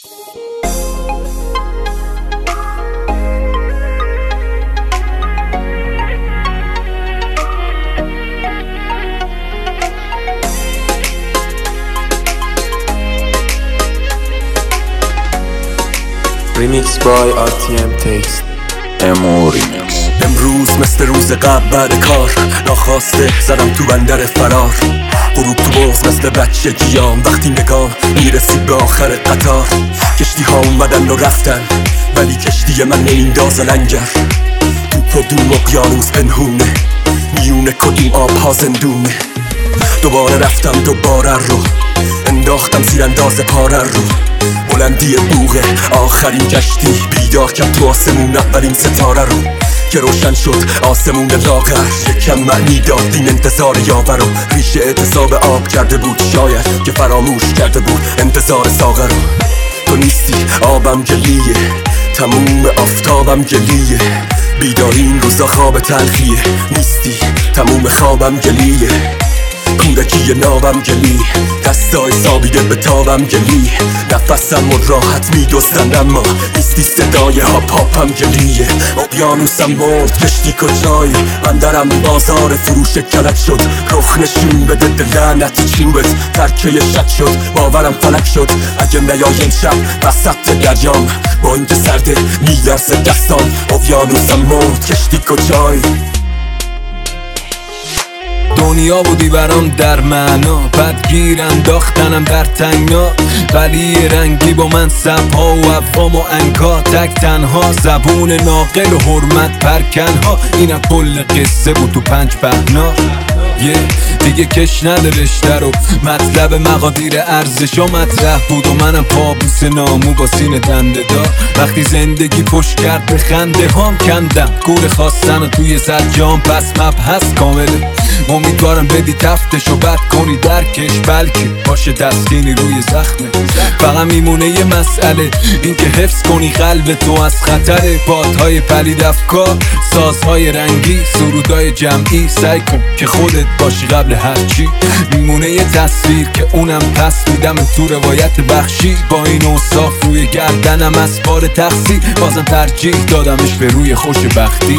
Remix by RTM Taste. امروز مثل روز قبل بعد کار ناخواسته زدم تو بندر فرار. غروب تو باز مثل بچه گیام وقتی نگام میرسید به آخر قطار. کشتی ها اومدن و رفتن ولی کشتی من نمیندازه لنگر. تو پدوم اقیانوس پنهونه میونه کدوم آب ها زندونه. دوباره رفتم دوباره رو انداختم زیر انداز پاره رو. بلندی بوغه آخرین کشتی بیدار کرد تو آسمون اولین ستاره رو که روشن شد آسمون لاغر. یکم معنی داد این انتظار یاور رو. ریشه اعتصاب آب کرده بود شاید که فراموش کرده بود انتظار ساغر رو. تو نیستی آبم گلیه تموم آفتابم گلیه. بیداری این روزا خواب تلخیه نیستی تموم خوابم گلیه. کودکی نابم گلی دستای سابیده به تابم گلی. نفسم و راحت میدوستن اما نیستی صدای هاپاپم گلیه. اقیانوسم مرد کشتی کجای من درم بازار فروش کلک شد. رخ نشون بده دلنت چوبت ترکه شک شد باورم فلک شد. اگه نیایم شب وسط دریام با اینکه سرده میلرزه دستان. اقیانوسم مرد کشتی کجای. دنیا بودی برام در معنا بدگیر انداختنم در تنگنا. ولی رنگی با من سبها و افهام و انکا تک تنها. زبون ناقل و حرمت پرکنها اینم کل قصه بود تو 5 پهنا. دیگه کش نده رشته رو مطلب مقادیر ارزشا مطرح بود و منم پابوس نامو با سینه دنده دار. وقتی زندگی پشت کرد به خنده هام کندم گور خواستن و توی سرجام پس مبحث کامله. امیدوارم بدی تفتشو بد کنی درکش بلکه باشه تسکینی روی زخمه. فقط میمونه یه مسئله این که حفظ کنی قلب تو از خطر. بادهای پلید افکار سازهای رنگی سرودای جمعی. سعی کن که خودت باشی قبل هرچی. میمونه یه تصویر که اونم پس میدم تو روایت بخشی. با این اوصاف روی گردنم از بار تقصیر بازم ترجیح دادمش به روی خوشبختی.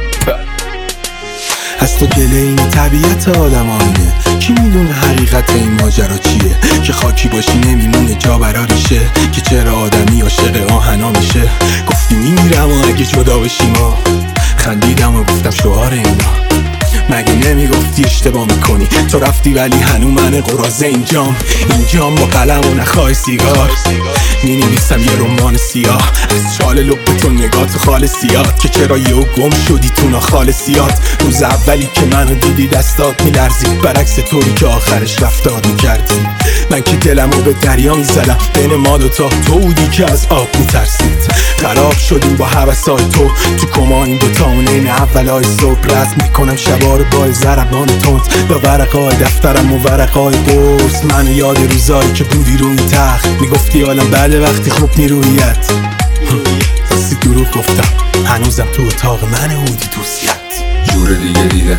از تو گله این طبیعت آدم آینه. کی میدونه حقیقت این ماجرا چیه که خاکی باشی نمیمونه جا براریشه. که چرا آدمی عاشق آهنا میشه. گفتی میمیرم و اگه جدا بشیم خندیدم و گفتم شعار اینا. مگه نمیگفتی اشتباه میکنی تو رفتی ولی هنو من قرازه اینجام با قلم و نخواه سیگار. مینویسم یه رمان سیاه از چال لبتون نگاه تو خال سیاد. که چرا یهو گم شدی تو ناخال سیاد. روز اولی که منو دیدی دستات میلرزید برعکس طوری که آخرش رفتار میکردی. من که دلمو به دریا میزدم بین ما دوتا تو بودی که از آب میترسید. خراب شدیم با هوسای تو کما این دوتا اونین اولای صبح رد میکنم شبا رو با ضربان تند با ورقای دفترم و ورقای قرص. من یاد روزایی که بودی روی تخت میگفتی حالا بعد وقتی خوب نیرویت. راستی دروغ گفتم هنوزم تو اتاق من بودی دوستیت. جور دیگه دیدم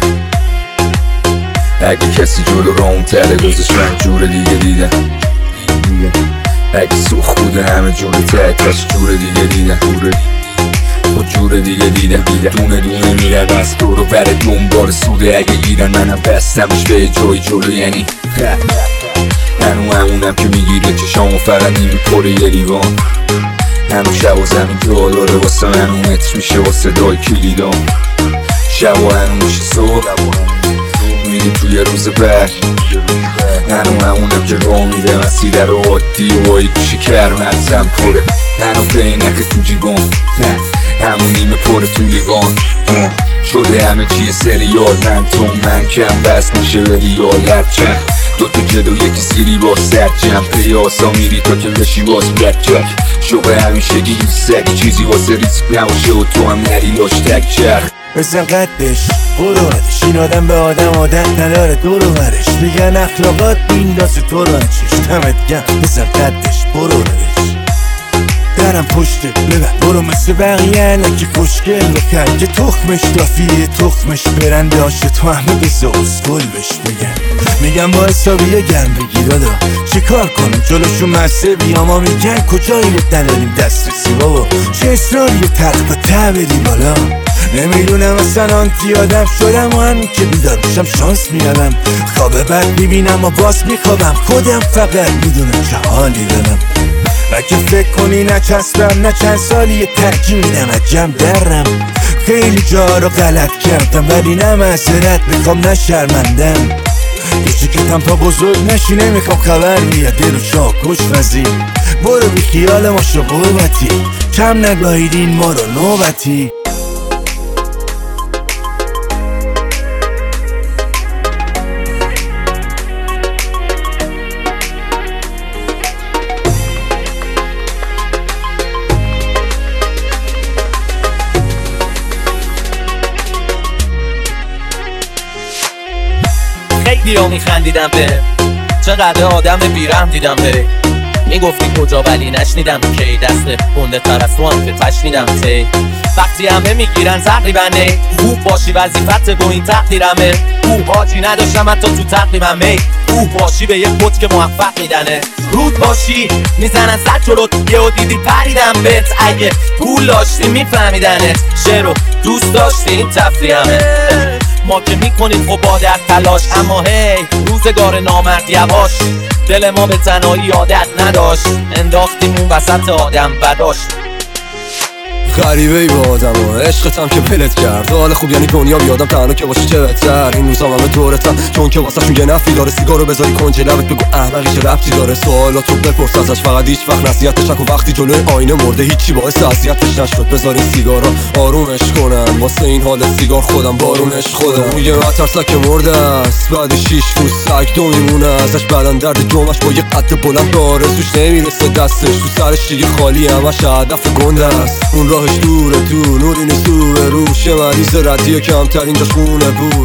اگه کسی جلو رام تره گذاشت من جور دیگه دیدم. اگه سوخ بوده همه جور تکاش جور دیگه دیدم. و جور دیگه دیدم دونه دونه میرم از دور و بر دنبال سوده. اگه گیرن منم بستمش به جای جلو یعنی هنو همونم که میگیره چشامو فقط نمیپره یه لیوان. هنو شب و زمین داره واسه هنو متر میشه واسه دای کلیدان. شب و هنو میشه صبح میری توی روز بعد. هنو همونم که راه میده مسیره رو عادی و بایی پیش کرمزم پره. هنو پینک تو جیبان همون نیمه پره تو لیوان. شده همه چیه سریال من کم بس میشه به ریال هرچند دوتا جلو یکی سیری با سرجم. پیاسا میری تا که بشی باز بچک. شبه همیشگی این سگ چیزی واسه ریسک نباشه و تو هم نری لاش تک چرخ. بزن قدش قرارش این آدم به آدم عادت نداره دور و برش. میگن اخلاقات بیندازه تو رو چش دمت گم. بزن قدش قرارش برم پشته ببر برو مثل بقیه لکی خوشگل بکن که تخمش رافیه تخمش برنده هاشه تو همه بسه اسکل بش بگن میگم با حسابیه گرم بگی دادا چه کار کنم جلوشون مسته بیام ها میگن کجایی رو نداریم دسترسی بابا چه اصراریه تخت و ته بریم بالا نمیدونم اصلا آنتی آدم شدم و همین که بیدار میشم شانس میارم خواب بد میبینم و باز میخوابم خودم فقط میدونم چه حالی دارم اگه فکر کنی نچسبم نه چند سالی یه ترجیح میدم از جمع درم خیلی جا رو غلط کردم ولی نه معذرت میخوام نه شرمندم یه کتم تا بزرگ نشی نمیخوام خبر بیاد دل و شاکش وزی برو بی خیال ما شو قربتی کم نگاهیدین ما رو نوبتی خیلی ها میخندیدم به چقدر آدم بیرم دیدم بره میگفتی کجا ولی نشنیدم کی دست گنده تر از تو هم که تشنیدم تی وقتی همه میگیرن تقریبنه خوب باشی وظیفت با این تقدیرمه او حاجی نداشتم حتی تو تقریبم می او باشی به یه خود که موفق میدنه رود باشی میزنن سر جلوت یه و دیدی پریدم بهت اگه پول داشتی میفهمیدنت شعر دوست داشتی این تفریحمه ما که میکنیم خب با در تلاش اما هی روزگار نامرد یواش دل ما به تنهایی عادت نداشت انداختیم اون وسط آدم بداش غریبه ای با آدم ها عشقتم که پلت کرد حال خوب یعنی دنیا بیادم تنها که باشی چه بهتر این روزا همه دورتم چون که واسه شون یه نفی داره سیگارو بذاری کنج لبت بگو احمقی چه ربطی داره سوالاتو بپرس ازش فقط هیچ وقت نصیحتش نکن وقتی جلوی آینه مرده هیچی باعث اذیتش نشد بذارین سیگارا آرومش کنن واسه این حال سیگار خودم بارونش خودم میگه مترسک مرده است بعد 6 روز سگ دو میمونه ازش بدن درد جمعش با یه قد بلند به آرزوش نمیرسه دستش تو سرش دیگه خالی همش هدف گنده است اون راهش دوره تو نوری نیست رو به روش یه مریض ردیه کمترین جاش خونه بود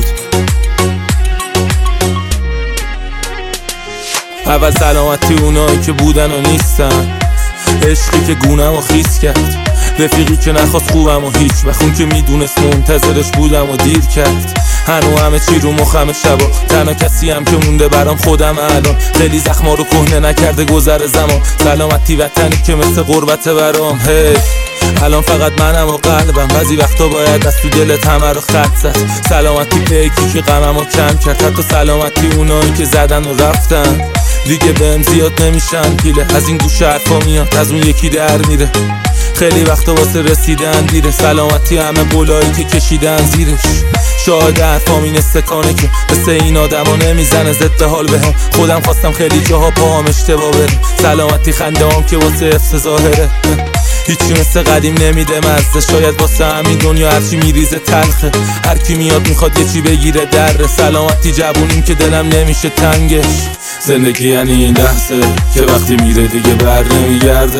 اول سلامتی اونایی که بودن و نیستن عشقی که گونم و خیس کرد رفیقی که نخواست خوبم و هیچ بخون که میدونست منتظرش بودم و دیر کرد هنو همه چی رو مخم شبا تنها کسی هم که مونده برام خودم الان خیلی زخما رو کهنه نکرده گذر زمان سلامتی وطنی که مثل غربت برام هی الان فقط منم و قلبم بعضی وقتا باید از تو دلت همه رو خط زد سلامتی پیکی که غممو کم کرد حتی سلامتی اونایی که زدن و رفتن دیگه بهم زیاد نمیشن پیله از این گوشه حرفا میاد از اون یکی در میره خیلی وقتا واسه رسیدن دیره سلامتی همه بلایی که کشیدن زیرش شاهد حرفام این استکانه که مثل این آدم ها نمیزنه ضد حال به هم خودم خواستم خیلی جاها پاهم اشتباه بره سلامتی خنده هم که واسه حفظ ظاهره هیچی مثل قدیم نمیده مزه شاید واسه همین دنیا هرچی میریزه تلخه هر کی میاد میخواد یه چی بگیره دره سلامتی جوونیم که دلم نمیشه تنگش زندگی یعنی این لحظه که وقتی میره دیگه بر نمیگرده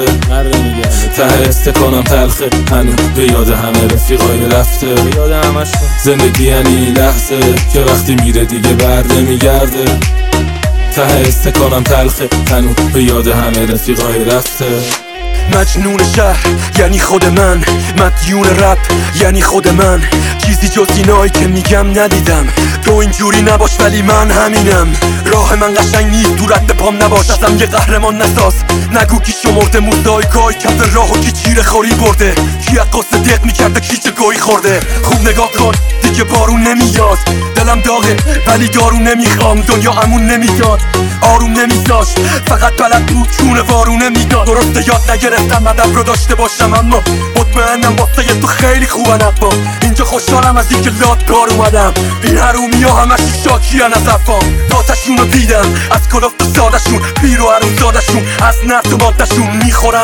ته استکانم تلخه هنو به یاد همه رفیقای رفته زندگی یعنی این لحظه که وقتی میره دیگه بر نمیگرده ته استکانم تلخه هنو به یاد همه رفیقای رفته مجنون شهر یعنی خود من مدیون رپ یعنی خود من چیزی جز اینایی که میگم ندیدم تو اینجوری نباش ولی من همینم راه من قشنگ نیست تو رد پام نباش ازم یه قهرمان نساز نگو کی شمرده موزاییکای کف راهو کی چیره خوری برده کی از قصه دق میکرده کی چه گویی خورده خوب نگاه کن دیگه بارون نمیاد دلم داغه ولی دارو نمیخوام دنیا امون نمیداد آروم نمیذاشت فقط بلد بود چونه وارونه میداد درسته یاد نگرفتم ادب رو داشته باشم اما مطمئنم واسه تو خیلی خوبن با اینجا خوشحالم از اینکه لات کار اومدم این حرومی ها همش شاکیان از افام داتشون رو دیدم از کلفت و سادشون پیر و حروم زادشون از نرد و مادشون میخورن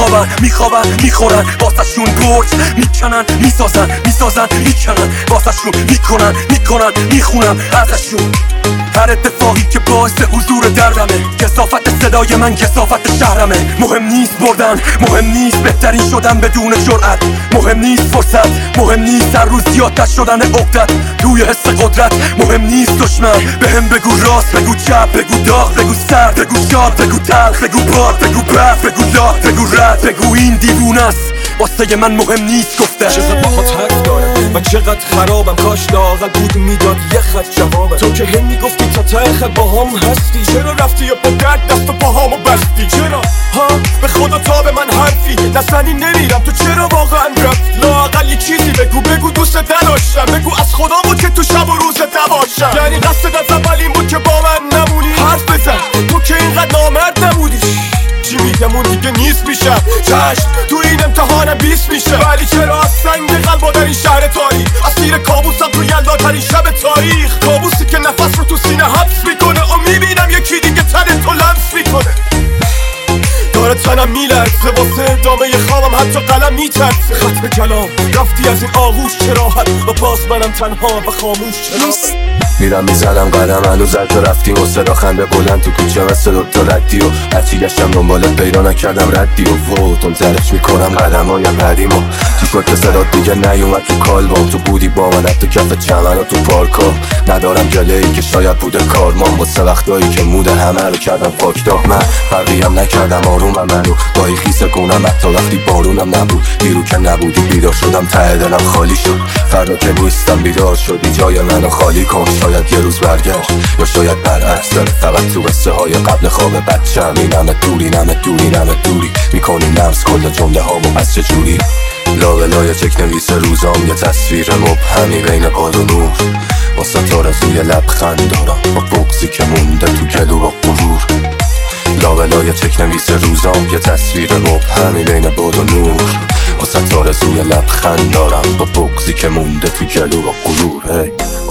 میخورن واسهشون برج میکنن میسازن میکنن واسهشون میکنن میخونم ازشون هر اتفاقی که باعث حضور دردمه کثافت صدای من کثافت شهرمه مهم نیست بردن مهم نیست بهترین شدن بدون جرأت، مهم نیست فرصت، مهم نیست هر روز زیادتر شدن عقدت توی حس قدرت، مهم نیست دشمن بهم بگو راست، بگو چپ، بگو داغ، بگو سرد، بگو شاد، بگو تلخ، بگو باد، بگو بد، بگو لات، بگو رد، بگو این دیوونه است واسه من مهم نیست گفته. چقدر باهات حرف دارم من چقدر خرابم، کاش لااقل بود میداد یه خط جوابم. تو که هی میگفتی تا ته خط باهام هستی، چرا رفتی یا با درد دست و پاهامو بستی؟ چرا ها به خدا تا به من حرفی نزنی نمیرم، تو چرا واقعا رفتی؟ لااقل یه چیزی بگو، بگو دوست نداشتم، بگو از خدا بود که تو شب و روز نباشم. یعنی قصد از اول این بود که با من نمونی؟ حرف بزن تو که اینقدر نامرد نبودی. چی میگم اون دیگه نیست میشم، چشم تو این امتحانم 20 میشه، ولی چرا از سنگ قلبا در این شهر تاریک، اسیر کابوسم تو یلداترین شب تاریخ، کابوسی که نفس رو تو سینه حبس میکنه و میبینم یکی دیگه تن تو لمس میکنه. داره تنم میلرزه واسه ادامه خوابم، حتی قلم میترسه. ختم کلام رفتی از این آغوش چراحت و باز منم تنها و خاموش. چرا میرم میزنم قدم هنوز تو رفتی و صدا خنده بلند تو کوچه مثل دوتا ردی و هرچی گشتم دنبالت پیدا نکردم ردی و تون ترش میکنم قدمای قدیم و تو شد که صدات دیگه نیومد تو کالبام. تو بودی با من حتی کف چمن و تو پارکا، ندارم جله‌ای که شاید بوده کارمان واسه وقتایی که موده همه رو کردم فاکتا. من فرقیم نکردم آرومم منو با این خیسه کنم حتی وقتی بارونم نبود. دیرو که نبودی بیدار شدم ته دلم خالی شد، فردا که بوستم بیدار شدی جای منو خالی کن. شاید یه روز برگشت یا شاید برعکس داره، فقط تو قصه های قبل خواب بچم اینمه دوری نمه دوری نمه دوری میکنی نمز کل جمله ها و پس چجوری. لابلای چک نویس روزام یه تصویر مبهمی بین باد و نور، واسه تو رزوی لبخند دارم با بغضی که مونده تو گلو و غرور. لابلای چک نویس روزام یه تصویر مبهمی بین باد و نور، واسه تو رزوی لبخند دارم با بغضی که مونده تو گلو و غرور.